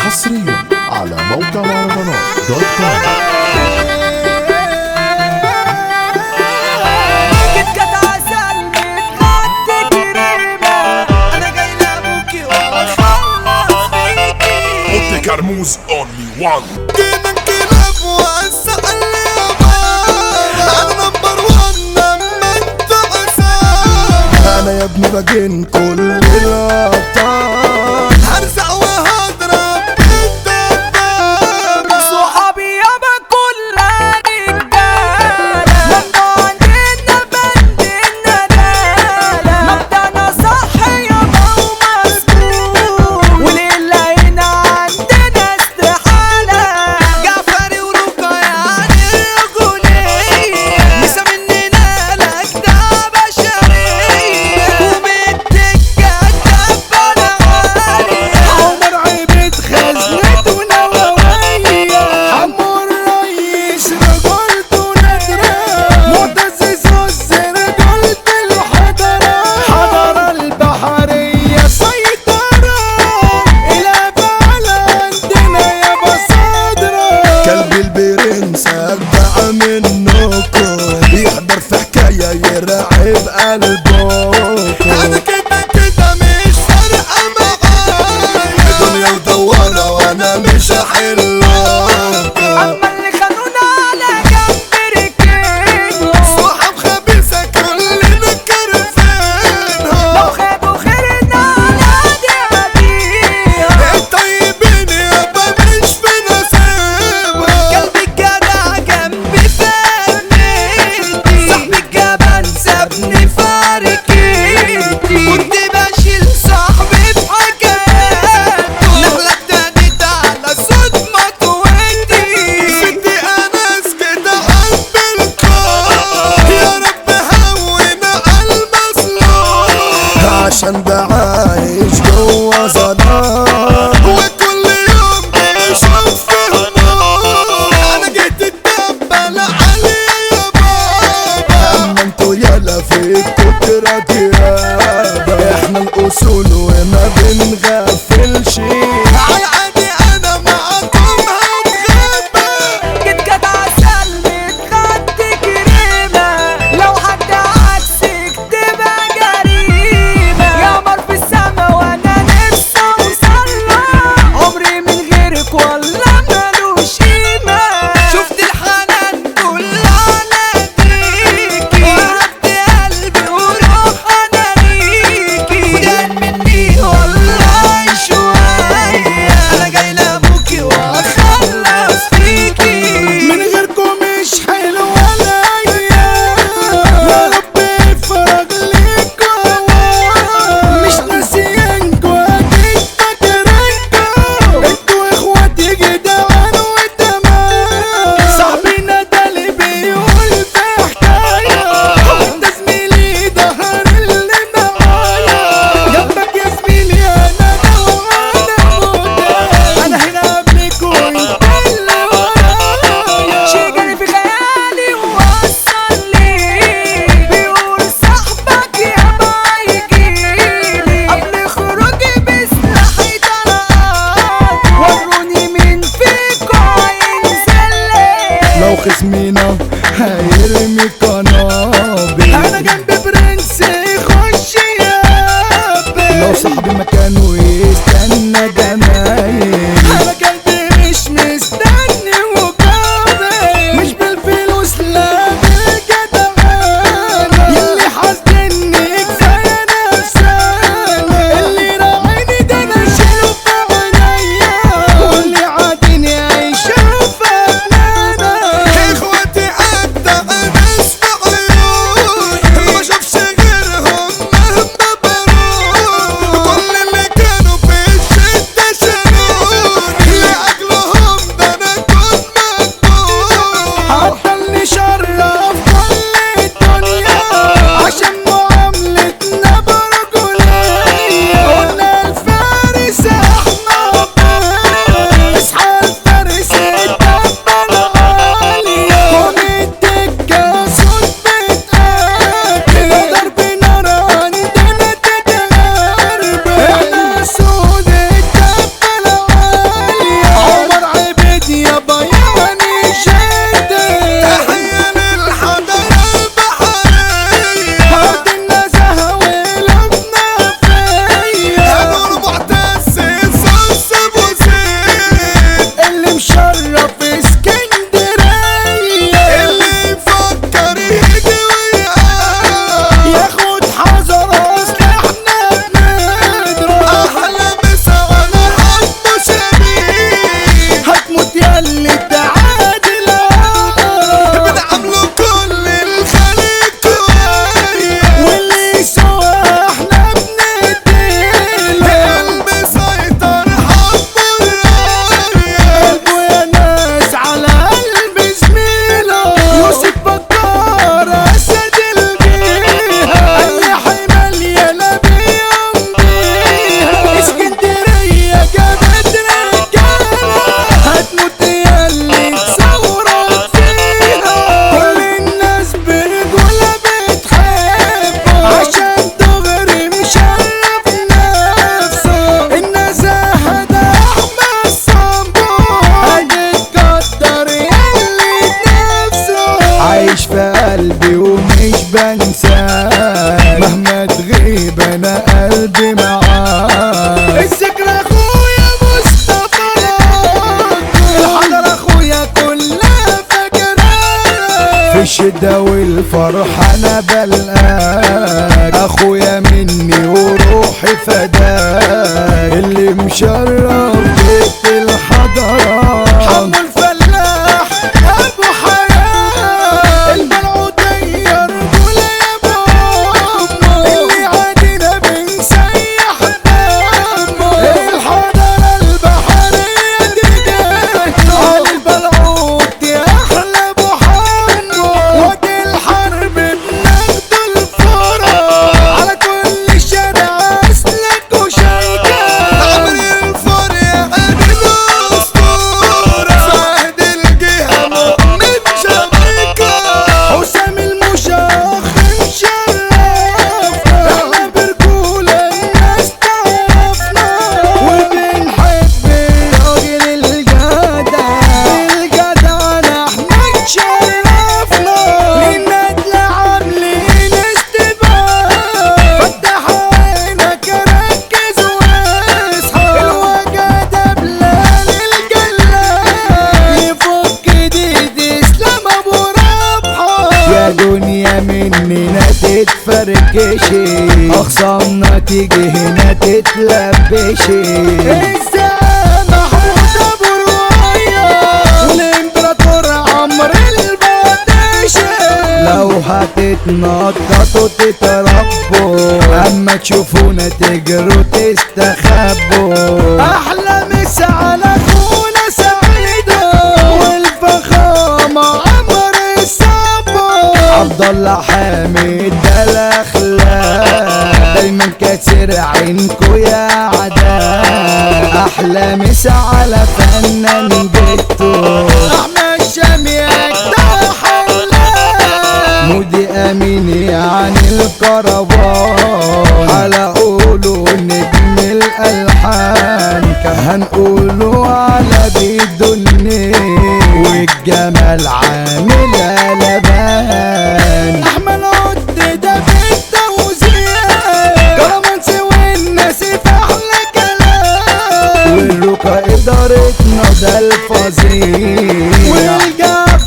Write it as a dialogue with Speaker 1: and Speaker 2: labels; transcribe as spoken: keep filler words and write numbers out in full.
Speaker 1: حصريا على موقع مهرجانات دوت كوم.
Speaker 2: كرموز only one.
Speaker 3: كده انقلاب واسع اليابان، انا نمبر وان لما انت عسان. انا يا ابني باجين كل الابطال، هرزع وهضرب بالدبابة.
Speaker 4: صحابي يابا كلها رجالة، مبدأ عندنا بند الندالة، مبدأنا صح يابا ومظبوط، وللعين عندنا استحالة.
Speaker 3: جعفري ورقة يعني الرجولية، مسا مننا لأجدع بشرية، وبالدكة الدبانة عالية. عمر عبيد خزنته نووية، حمو الريس رجولته نادرة، معتز زوز رجولة الحضرة، حضرة البحرية سيطرة، الأفعال عندنا يابا صادرة. كلب البرنس أجدع منكم، يحضر في حكاية يرعب قلبكم. أنا كده كده مش فارقة معايا، دنيا ودورة وأنا مش هحلها.
Speaker 4: أما اللي خانونا على جنب ركبنا،
Speaker 3: صحاب خبيثة كلنا كارفينها،
Speaker 4: لو خدوا خيرنا على ديابيها.
Speaker 3: الطيبين يابا مش في نصيبها. قلبي الجدع جنبي فنيتي، صاحبي الجبان سابني فاركيتي، كنت بشيل صاحبي في حكاياته، نخلة ابتدت على صوت مطوتي، ستي انس كده قلب الكون، يا رب هونا على المظلوم، عشان ده عايش جوا ظلام، وكل يوم بيشوف في نار. انا جيت الدبة عليا يا بابا، اما انتوا يالا فيكوا تراكيابة، احنا الاصول وما بنغفلش، عادي انا معاكم هتغابى.
Speaker 4: جيت جدع عسل متغطي كريمة، لو حد عكسك تبقى جريمة، يا قمر في السما وانا نفسي اوصلها، عمري من غيرك والله ملوش قيمة.
Speaker 3: شفت الحنان كلها ناديكي، وهبت قلبي وروح انا ليكي، ودان مني والله شوية، انا جاي لابوكي واخلص فيكي، من غيركم مش حلو ولا ايام، يا رب يفرج ليكوا، مش ناسيينكوا اكيد فاكرينكوا، انتوا اخواتي جدعان وتمام. صاحبي ندالي بيقول في حكاية، وانت زميلي ظهر اللي معايا، جنبك يا زميلي انا وانا موجود، انا هنا قبلك وانت اللي ورايا.
Speaker 4: شي جري في خيالي ووصل لي، بيقول صاحبك يابا هيجيلي، قبل خروجي بسلاحي طلعت، وروني مين فيكوا هينزل لي.
Speaker 3: لو خصمينا هيرمي قنابل، انا جنب برنس يخش يقابل، لو صاحبي مكانه يستنى جمايل، انا قلبي مش مستني مقابل، مش بالفلوس لا بالجدعانة، يلي حاسدني كفاية نفسانة، اللي راعيني ده انا اشيله في عينيا، واللي عاديني هيشوف فنانة. اخواتي الشدة والفرحة انا بلقاك اخويا مني وروحي فداك اللي مشرف بيت الحضارات حمو الفلاح ابو حياة الملعودية رجولة يا بابا اللي عادينا بنسيح دمه الحضارة البحرية دي جاية علي البلعود دي احلى ابو حمو وقت الحرب بناخد الفرح على كل شارع اسلك وشيكة عمري الفر يا قلبي الاسطورة فهد الجهة مؤمن جامايكا حسام المشاخ مشرفنا احنا برجولة الناس تعرفنا وبنحب الراجل الجدع الجدع احنا شرفنا للندل عاملين استباق فتح عينك ركز واصحى الوجدة بلال الجلال يفك ايديد اسلام ابو ربحة يا دنيا مننا تتفركشي اخصامنا تيجي هنا تتلبشي الزعيم محمود ابو رواية والامبراطور عمرو البطيشي لو هتتنططوا تتربوا اما تشوفونا تجروا تستخبوا احلى مسا على اخونا سعيدة والفخامة عمر الصبو عبد الله حامد ده الاخلاق دايما كاسر عينكو يا عداء احلى مسا على فنان بيتو احمد شاميك ده حلاق مودي امين يعني الكربان على قولوا نجم الالحان هنقولوا على بيدوني والجمال عامل قلبان احمد عد ده بالتوزيع كرمانسي والناس في احلى كلام والرقا ادارتنا ده الفظيع والجاب